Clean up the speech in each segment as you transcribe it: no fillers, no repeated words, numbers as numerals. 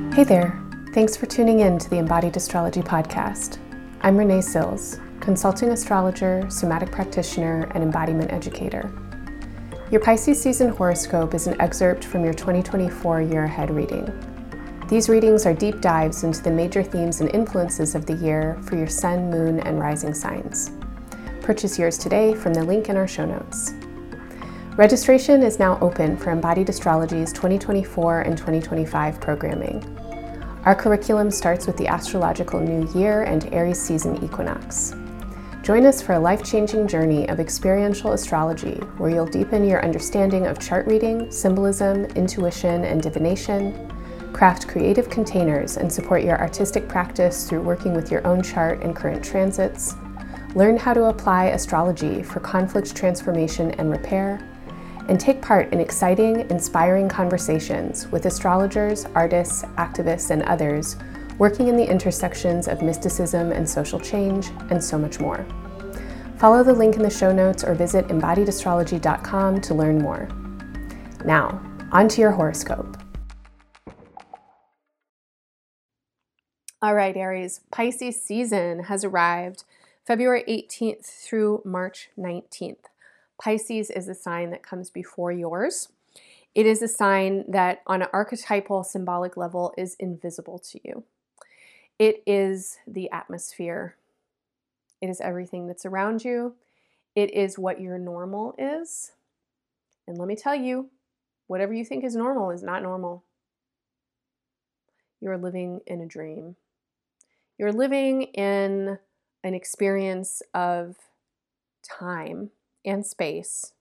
Hey there. Thanks for tuning in to the Embodied Astrology podcast. I'm Renee Sills, consulting astrologer, somatic practitioner, and embodiment educator. Your Pisces season horoscope is an excerpt from your 2024 year ahead reading. These readings are deep dives into the major themes and influences of the year for your sun, moon, and rising signs. Purchase yours today from the link in our show notes. Registration is now open for Embodied Astrology's 2024 and 2025 programming. Our curriculum starts with the astrological new year and Aries season equinox. Join us for a life-changing journey of experiential astrology where you'll deepen your understanding of chart reading, symbolism, intuition, and divination, craft creative containers and support your artistic practice through working with your own chart and current transits, learn how to apply astrology for conflict transformation and repair, and take part in exciting, inspiring conversations with astrologers, artists, activists, and others working in the intersections of mysticism and social change, and so much more. Follow the link in the show notes or visit embodiedastrology.com to learn more. Now, on to your horoscope. All right, Aries, Pisces season has arrived February 18th through March 19th. Pisces is a sign that comes before yours. It is a sign that on an archetypal symbolic level is invisible to you. It is the atmosphere. It is everything that's around you. It is what your normal is. And let me tell you, whatever you think is normal is not normal. You're living in a dream. You're living in an experience of time and space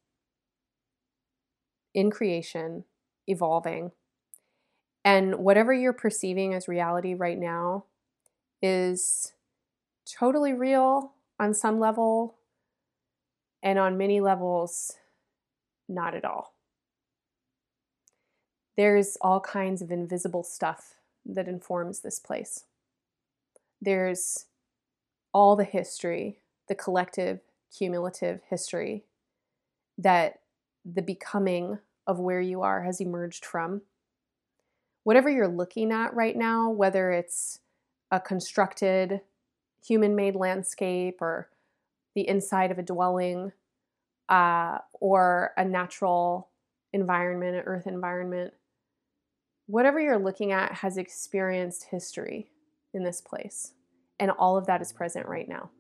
in creation, evolving. And whatever you're perceiving as reality right now is totally real on some level, and on many levels, not at all. There's all kinds of invisible stuff that informs this place. There's all the history, the collective, cumulative history that the becoming of where you are has emerged from. Whatever you're looking at right now, whether it's a constructed human-made landscape or the inside of a dwelling or a natural environment, an earth environment, whatever you're looking at has experienced history in this place. And all of that is present right now.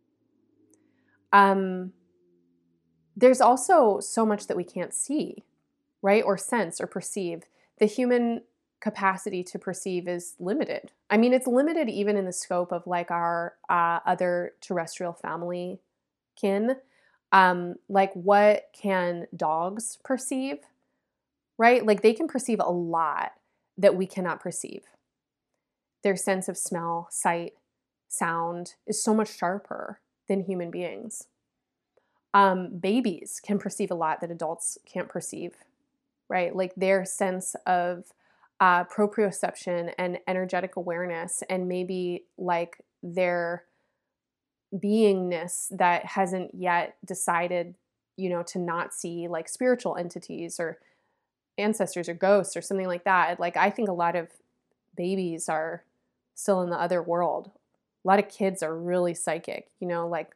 There's also so much that we can't see, right? Or sense or perceive. The human capacity to perceive is limited. I mean, it's limited even in the scope of like our other terrestrial family kin. Like what can dogs perceive, right? Like they can perceive a lot that we cannot perceive. Their sense of smell, sight, sound is so much sharper than human beings. Babies can perceive a lot that adults can't perceive, right? Like their sense of proprioception and energetic awareness, and maybe like their beingness that hasn't yet decided, to not see like spiritual entities or ancestors or ghosts or something like that. Like I think a lot of babies are still in the other world. A lot of kids are really psychic, like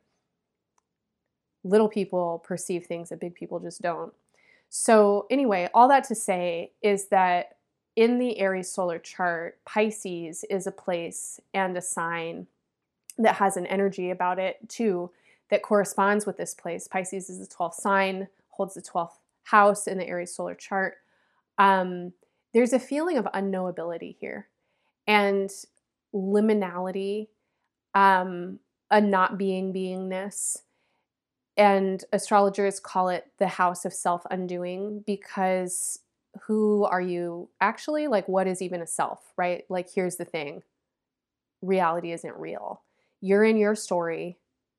little people perceive things that big people just don't. So anyway, all that to say is that in the Aries solar chart, Pisces is a place and a sign that has an energy about it too that corresponds with this place. Pisces is the 12th sign, holds the 12th house in the Aries solar chart. There's a feeling of unknowability here and liminality, a not being beingness. And astrologers call it the house of self-undoing because who are you actually? Like, what is even a self, right? Like, here's the thing. Reality isn't real. You're in your story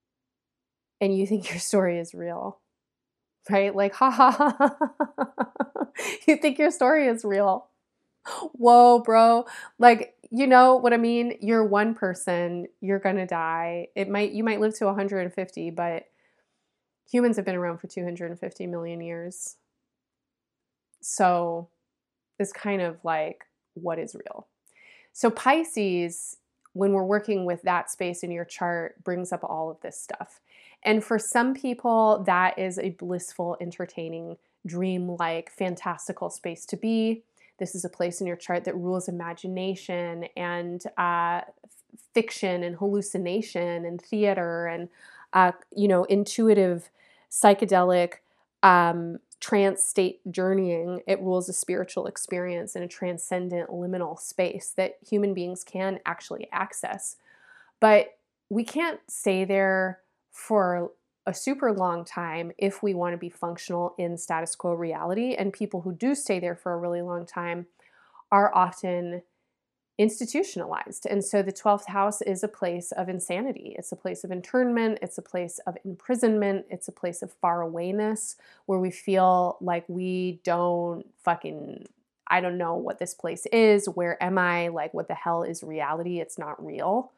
and you think your story is real, right? Like, ha ha ha, ha. You think your story is real. Whoa, bro. Like, you know what I mean? You're one person, you're going to die. You might live to 150, but humans have been around for 250 million years. So it's kind of like, what is real? So Pisces, when we're working with that space in your chart, brings up all of this stuff. And for some people, that is a blissful, entertaining, dream-like, fantastical space to be. This is a place in your chart that rules imagination and fiction and hallucination and theater and intuitive, psychedelic, trance state journeying. It rules a spiritual experience in a transcendent liminal space that human beings can actually access. But we can't stay there for a super long time if we want to be functional in status quo reality. And people who do stay there for a really long time are often institutionalized. And so the 12th house is a place of insanity. It's a place of internment. It's a place of imprisonment. It's a place of far awayness where we feel like we don't I don't know what this place is. Where am I? Like, what the hell is reality? It's not real.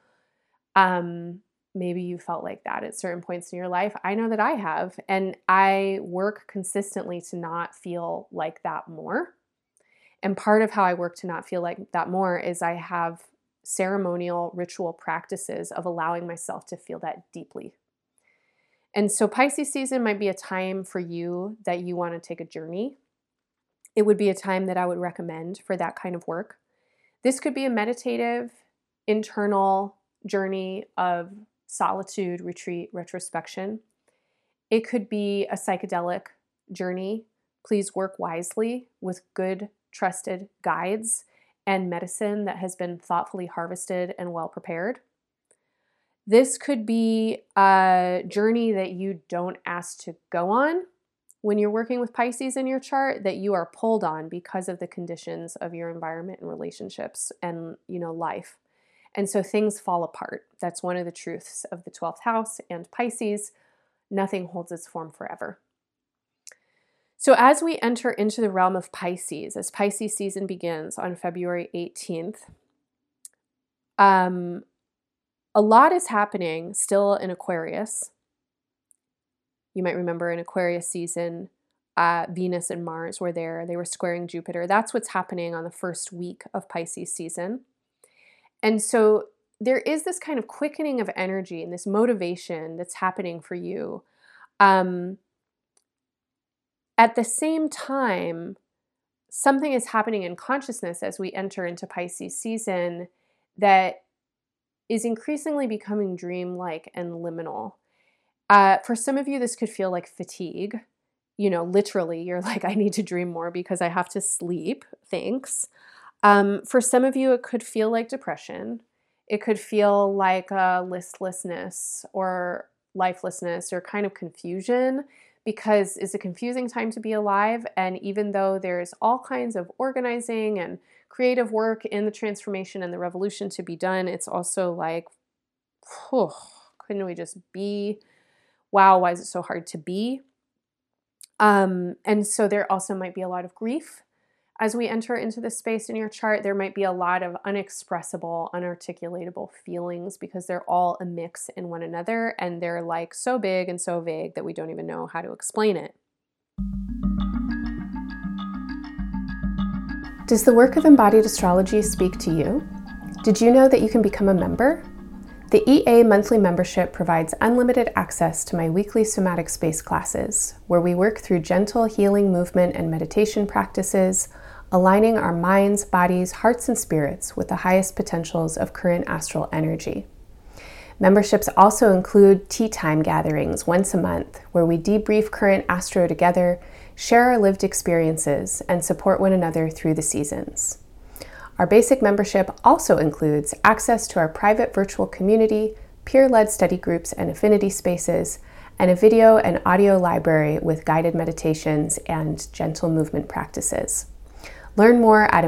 Maybe you felt like that at certain points in your life. I know that I have, and I work consistently to not feel like that more. And part of how I work to not feel like that more is I have ceremonial ritual practices of allowing myself to feel that deeply. And so Pisces season might be a time for you that you want to take a journey. It would be a time that I would recommend for that kind of work. This could be a meditative, internal journey of solitude, retreat, retrospection. It could be a psychedelic journey. Please work wisely with good, trusted guides and medicine that has been thoughtfully harvested and well prepared. This could be a journey that you don't ask to go on when you're working with Pisces in your chart, that you are pulled on because of the conditions of your environment and relationships and, life. And so things fall apart. That's one of the truths of the 12th house and Pisces. Nothing holds its form forever. So as we enter into the realm of Pisces, as Pisces season begins on February 18th, a lot is happening still in Aquarius. You might remember in Aquarius season, Venus and Mars were there. They were squaring Jupiter. That's what's happening on the first week of Pisces season. And so there is this kind of quickening of energy and this motivation that's happening for you. At the same time, something is happening in consciousness as we enter into Pisces season that is increasingly becoming dreamlike and liminal. For some of you, this could feel like fatigue. Literally, you're like, I need to dream more because I have to sleep. Thanks. For some of you, it could feel like depression. It could feel like listlessness or lifelessness or kind of confusion, because it's a confusing time to be alive. And even though there's all kinds of organizing and creative work in the transformation and the revolution to be done, it's also like, couldn't we just be? Wow, why is it so hard to be? And so there also might be a lot of grief. As we enter into this space in your chart, there might be a lot of unexpressible, unarticulatable feelings because they're all a mix in one another, and they're like so big and so vague that we don't even know how to explain it. Does the work of embodied astrology speak to you? Did you know that you can become a member? The EA monthly membership provides unlimited access to my weekly somatic space classes, where we work through gentle healing movement and meditation practices, aligning our minds, bodies, hearts, and spirits with the highest potentials of current astral energy. Memberships also include tea time gatherings once a month, where we debrief current astro together, share our lived experiences, and support one another through the seasons. Our basic membership also includes access to our private virtual community, peer-led study groups and affinity spaces, and a video and audio library with guided meditations and gentle movement practices. Learn more at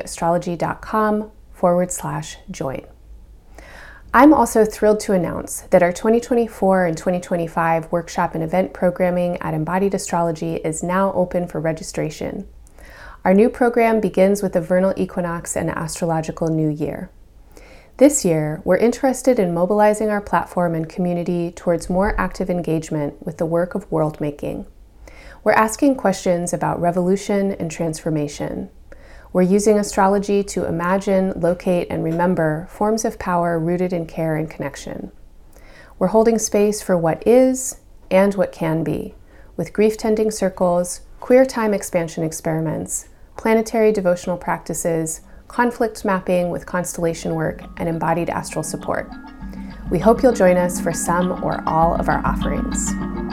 embodiedastrology.com/join. I'm also thrilled to announce that our 2024 and 2025 workshop and event programming at Embodied Astrology is now open for registration. Our new program begins with the vernal equinox and astrological new year. This year, we're interested in mobilizing our platform and community towards more active engagement with the work of world making. We're asking questions about revolution and transformation. We're using astrology to imagine, locate, and remember forms of power rooted in care and connection. We're holding space for what is and what can be, with grief-tending circles, queer time expansion experiments, planetary devotional practices, conflict mapping with constellation work, and embodied astral support. We hope you'll join us for some or all of our offerings.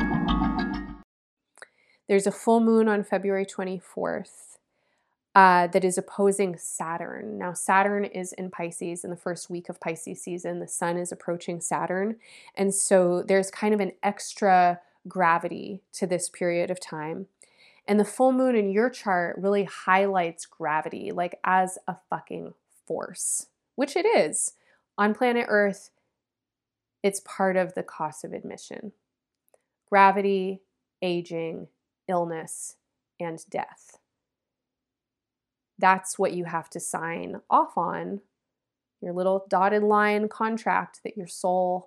There's a full moon on February 24th that is opposing Saturn. Now, Saturn is in Pisces in the first week of Pisces season. The sun is approaching Saturn. And so there's kind of an extra gravity to this period of time. And the full moon in your chart really highlights gravity, like as a fucking force, which it is. On planet Earth, it's part of the cost of admission. Gravity, aging, illness, and death. That's what you have to sign off on, your little dotted line contract that your soul,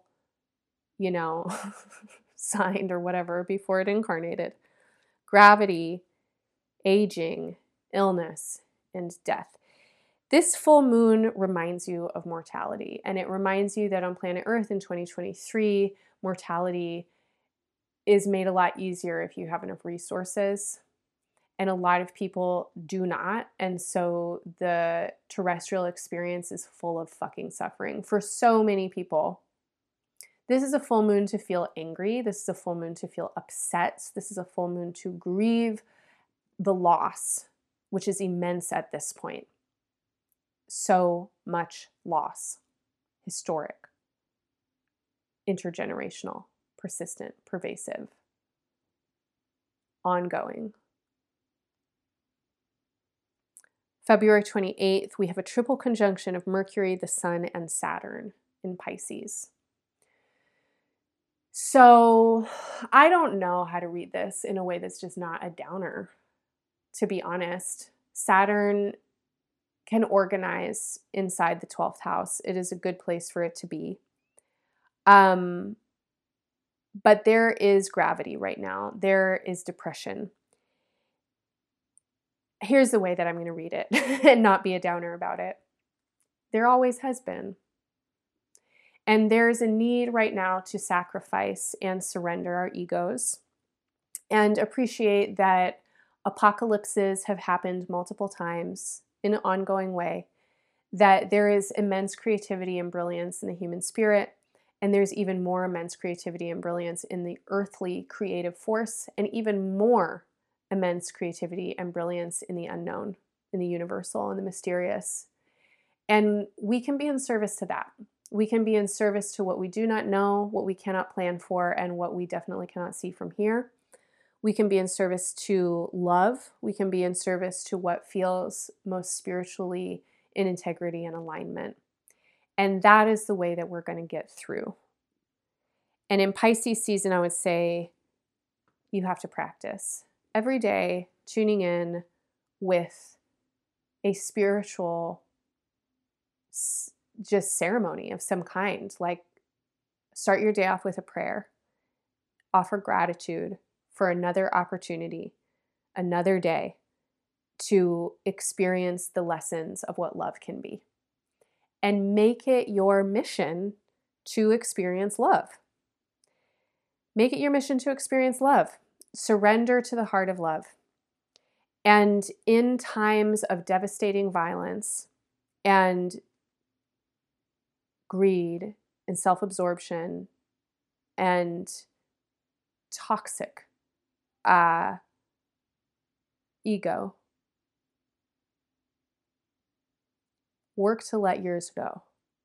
signed or whatever before it incarnated. Gravity, aging, illness, and death. This full moon reminds you of mortality, and it reminds you that on planet Earth in 2023, mortality is made a lot easier if you have enough resources. And a lot of people do not. And so the terrestrial experience is full of fucking suffering for so many people. This is a full moon to feel angry. This is a full moon to feel upset. This is a full moon to grieve the loss, which is immense at this point. So much loss. Historic. Intergenerational. Persistent. Pervasive. Ongoing. February 28th, we have a triple conjunction of Mercury, the Sun, and Saturn in Pisces. So I don't know how to read this in a way that's just not a downer, to be honest. Saturn can organize inside the 12th house. It is a good place for it to be. But there is gravity right now. There is depression. Here's the way that I'm going to read it and not be a downer about it. There always has been. And there's a need right now to sacrifice and surrender our egos and appreciate that apocalypses have happened multiple times in an ongoing way, that there is immense creativity and brilliance in the human spirit, and there's even more immense creativity and brilliance in the earthly creative force, and even more immense creativity and brilliance in the unknown, in the universal and the mysterious. And we can be in service to that. We can be in service to what we do not know, what we cannot plan for, and what we definitely cannot see from here. We can be in service to love. We can be in service to what feels most spiritually in integrity and alignment. And that is the way that we're going to get through. And in Pisces season, I would say you have to practice every day, tuning in with a spiritual just ceremony of some kind. Like, start your day off with a prayer. Offer gratitude for another opportunity, another day to experience the lessons of what love can be. And make it your mission to experience love. Make it your mission to experience love. Surrender to the heart of love. And in times of devastating violence and greed and self-absorption and toxic ego, work to let yours go.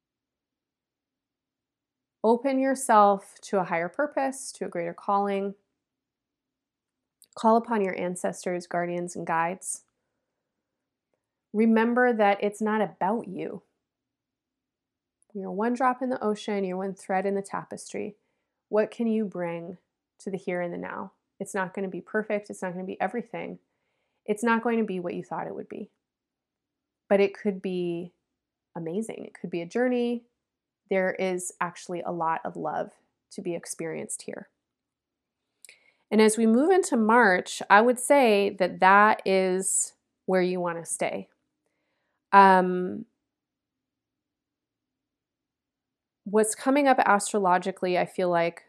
Open yourself to a higher purpose, to a greater calling. Call upon your ancestors, guardians, and guides. Remember that it's not about you. You're one drop in the ocean, you're one thread in the tapestry. What can you bring to the here and the now? It's not going to be perfect. It's not going to be everything. It's not going to be what you thought it would be. But it could be amazing. It could be a journey. There is actually a lot of love to be experienced here. And as we move into March, I would say that that is where you want to stay. What's coming up astrologically, I feel like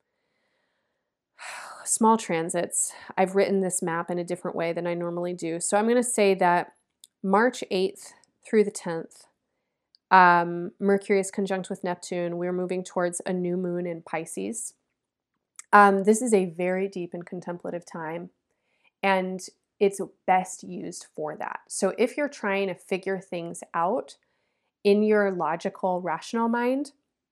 small transits. I've written this map in a different way than I normally do. So I'm going to say that March 8th through the 10th, Mercury is conjunct with Neptune. We're moving towards a new moon in Pisces. This is a very deep and contemplative time, and it's best used for that. So if you're trying to figure things out in your logical, rational mind,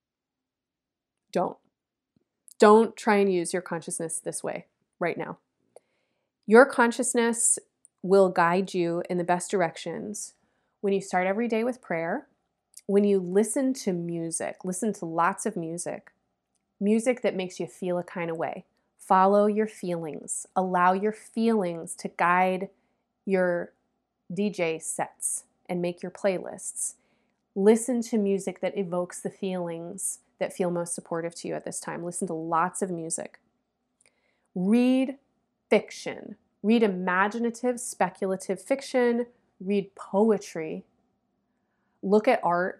don't try and use your consciousness this way right now. Your consciousness will guide you in the best directions when you start every day with prayer, when you listen to music, listen to lots of music that makes you feel a kind of way. Follow your feelings. Allow your feelings to guide your DJ sets and make your playlists. Listen to music that evokes the feelings that feel most supportive to you at this time. Listen to lots of music. Read fiction. Read imaginative, speculative fiction. Read poetry. Look at art.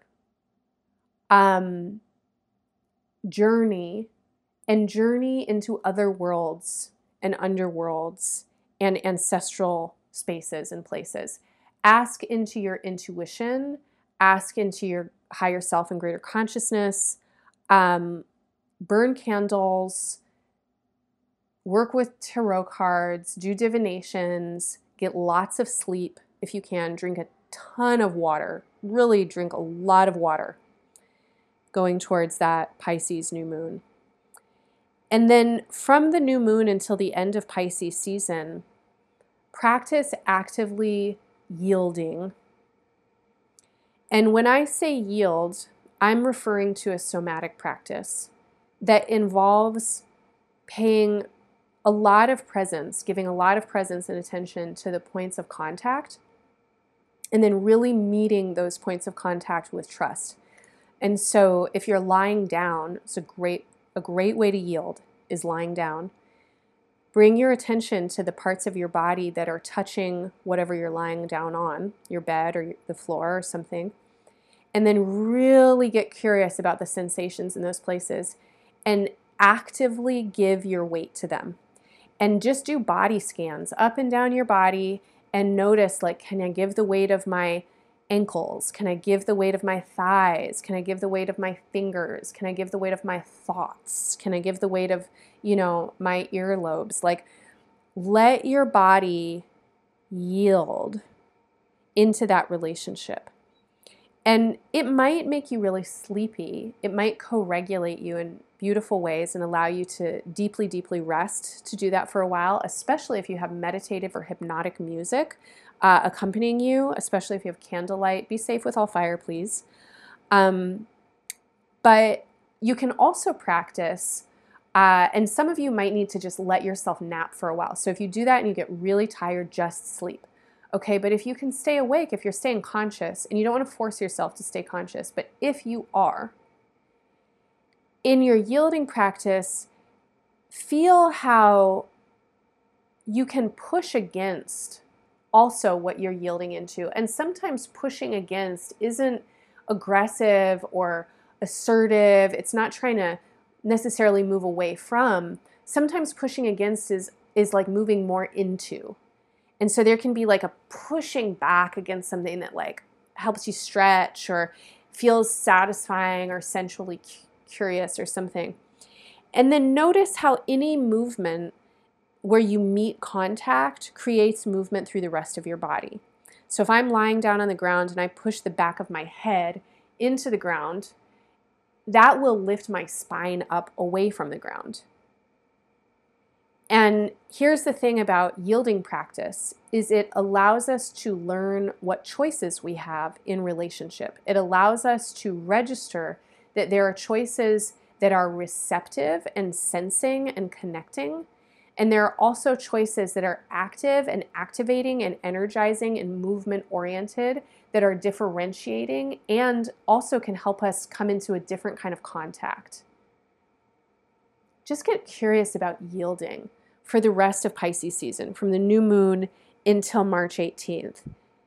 Journey into other worlds and underworlds and ancestral spaces and places. Ask into your intuition. Ask into your higher self and greater consciousness. Burn candles. Work with tarot cards. Do divinations. Get lots of sleep if you can. Drink a ton of water. Really drink a lot of water going towards that Pisces new moon. And then from the new moon until the end of Pisces season, practice actively yielding. And when I say yield, I'm referring to a somatic practice that involves paying a lot of presence, giving a lot of presence and attention to the points of contact, and then really meeting those points of contact with trust. And so if you're lying down, it's a great way to yield is lying down. Bring your attention to the parts of your body that are touching whatever you're lying down on, your bed or the floor or something. And then really get curious about the sensations in those places and actively give your weight to them. And just do body scans up and down your body and notice, like, can I give the weight of my ankles? Can I give the weight of my thighs? Can I give the weight of my fingers? Can I give the weight of my thoughts? Can I give the weight of, my earlobes? Like, let your body yield into that relationship. And it might make you really sleepy. It might co-regulate you in beautiful ways and allow you to deeply, deeply rest to do that for a while, especially if you have meditative or hypnotic music accompanying you, especially if you have candlelight. Be safe with all fire, please. But you can also practice, and some of you might need to just let yourself nap for a while. So if you do that and you get really tired, just sleep. Okay, but if you can stay awake, if you're staying conscious, and you don't want to force yourself to stay conscious, but if you are, in your yielding practice, feel how you can push against also what you're yielding into. And sometimes pushing against isn't aggressive or assertive. It's not trying to necessarily move away from. Sometimes pushing against is like moving more into. And so there can be like a pushing back against something that like helps you stretch or feels satisfying or sensually curious or something. And then notice how any movement where you meet contact creates movement through the rest of your body. So if I'm lying down on the ground and I push the back of my head into the ground, that will lift my spine up away from the ground. And here's the thing about yielding practice is it allows us to learn what choices we have in relationship. It allows us to register that there are choices that are receptive and sensing and connecting. And there are also choices that are active and activating and energizing and movement oriented that are differentiating and also can help us come into a different kind of contact. Just get curious about yielding for the rest of Pisces season, from the new moon until March 18th.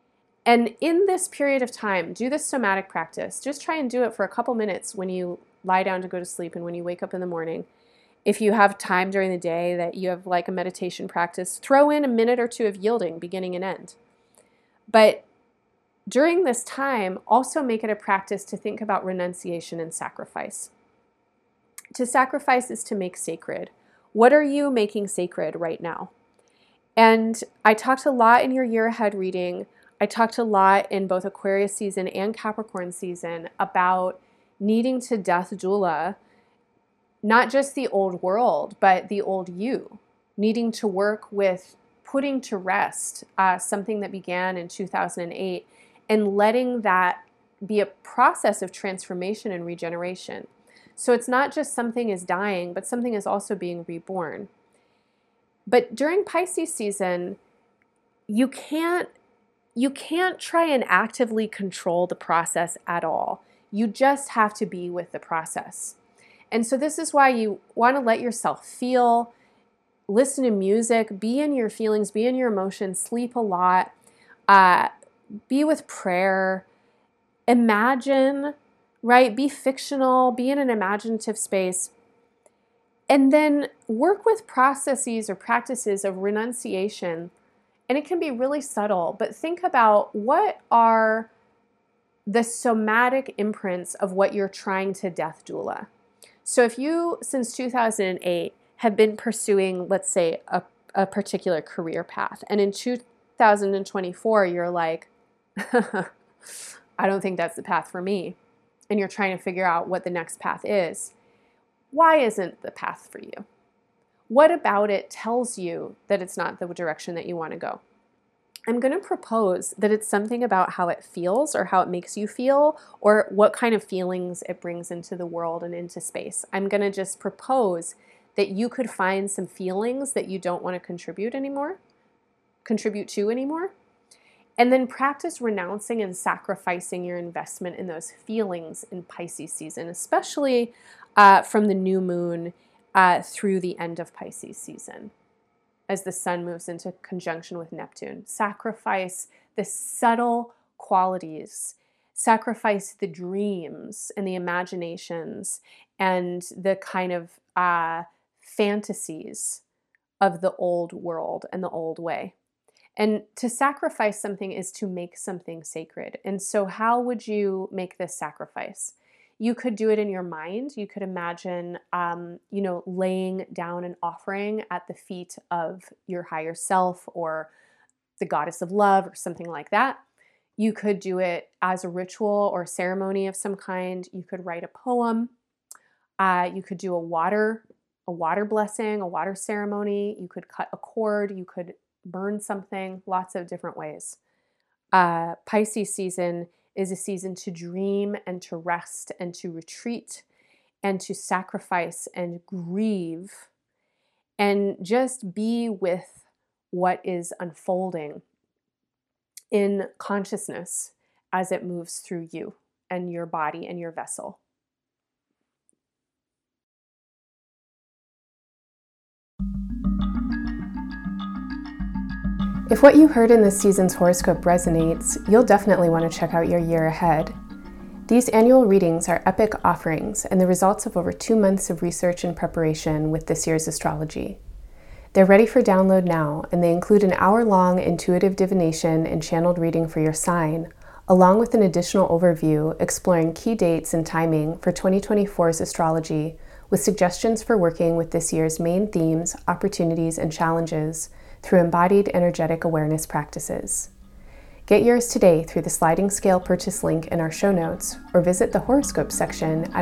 And in this period of time, do this somatic practice. Just try and do it for a couple minutes when you lie down to go to sleep and when you wake up in the morning. If you have time during the day that you have like a meditation practice, throw in a minute or two of yielding, beginning and end. But during this time, also make it a practice to think about renunciation and sacrifice. To sacrifice is to make sacred. What are you making sacred right now? And I talked a lot in your year ahead reading. I talked a lot in both Aquarius season and Capricorn season about needing to death doula, not just the old world, but the old you, needing to work with putting to rest something that began in 2008 and letting that be a process of transformation and regeneration. So it's not just something is dying, but something is also being reborn. But during Pisces season, you can't try and actively control the process at all. You just have to be with the process. And so this is why you want to let yourself feel, listen to music, be in your feelings, be in your emotions, sleep a lot, be with prayer, imagine, right? Be fictional, be in an imaginative space, and then work with processes or practices of renunciation. And it can be really subtle, but think about what are the somatic imprints of what you're trying to death doula. So if you, since 2008, have been pursuing, let's say, a particular career path, and in 2024, you're like, I don't think that's the path for me, and you're trying to figure out what the next path is, why isn't the path for you? What about it tells you that it's not the direction that you want to go? I'm going to propose that it's something about how it feels or how it makes you feel or what kind of feelings it brings into the world and into space. I'm going to just propose that you could find some feelings that you don't want to contribute to anymore, and then practice renouncing and sacrificing your investment in those feelings in Pisces season, especially from the new moon through the end of Pisces season, as the sun moves into conjunction with Neptune. Sacrifice the subtle qualities, sacrifice the dreams and the imaginations and the kind of fantasies of the old world and the old way. And to sacrifice something is to make something sacred. And so how would you make this sacrifice? You could do it in your mind. You could imagine, laying down an offering at the feet of your higher self or the goddess of love or something like that. You could do it as a ritual or ceremony of some kind. You could write a poem. You could do a water blessing, a water ceremony. You could cut a cord. You could burn something. Lots of different ways. Pisces season is a season to dream and to rest and to retreat and to sacrifice and grieve and just be with what is unfolding in consciousness as it moves through you and your body and your vessel. If what you heard in this season's horoscope resonates, you'll definitely want to check out your year ahead. These annual readings are epic offerings and the results of over 2 months of research and preparation with this year's astrology. They're ready for download now, and they include an hour-long intuitive divination and channeled reading for your sign, along with an additional overview exploring key dates and timing for 2024's astrology, with suggestions for working with this year's main themes, opportunities, and challenges through embodied energetic awareness practices. Get yours today through the sliding scale purchase link in our show notes, or visit the horoscope section at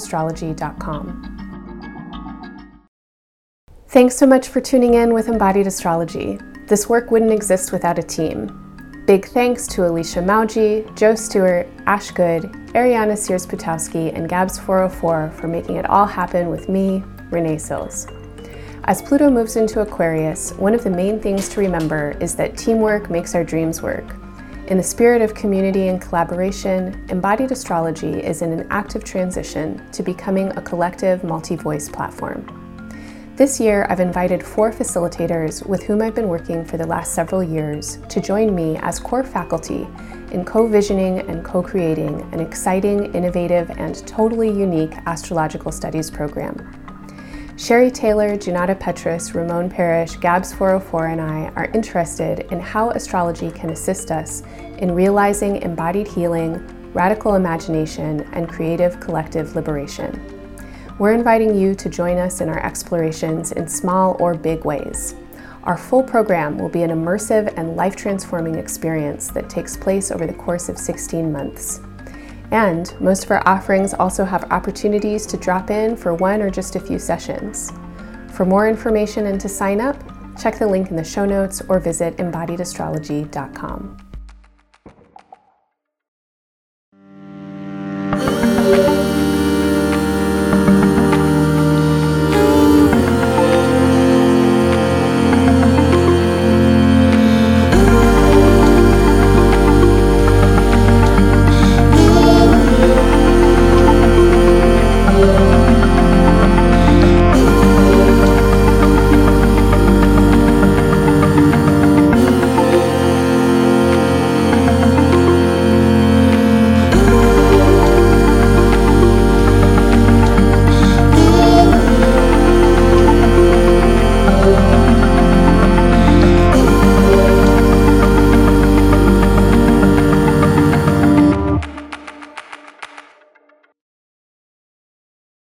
embodiedastrology.com. Thanks so much for tuning in with Embodied Astrology. This work wouldn't exist without a team. Big thanks to Alicia Mauji, Joe Stewart, Ash Good, Ariana Sears-Putowski, and Gabs404 for making it all happen with me, Renee Sills. As Pluto moves into Aquarius, one of the main things to remember is that teamwork makes our dreams work. In the spirit of community and collaboration, Embodied Astrology is in an active transition to becoming a collective multi-voice platform. This year, I've invited 4 facilitators with whom I've been working for the last several years to join me as core faculty in co-visioning and co-creating an exciting, innovative, and totally unique astrological studies program. Sherry Taylor, Junata Petrus, Ramon Parrish, Gabs 404, and I are interested in how astrology can assist us in realizing embodied healing, radical imagination, and creative collective liberation. We're inviting you to join us in our explorations in small or big ways. Our full program will be an immersive and life-transforming experience that takes place over the course of 16 months. And most of our offerings also have opportunities to drop in for one or just a few sessions. For more information and to sign up, check the link in the show notes or visit embodiedastrology.com.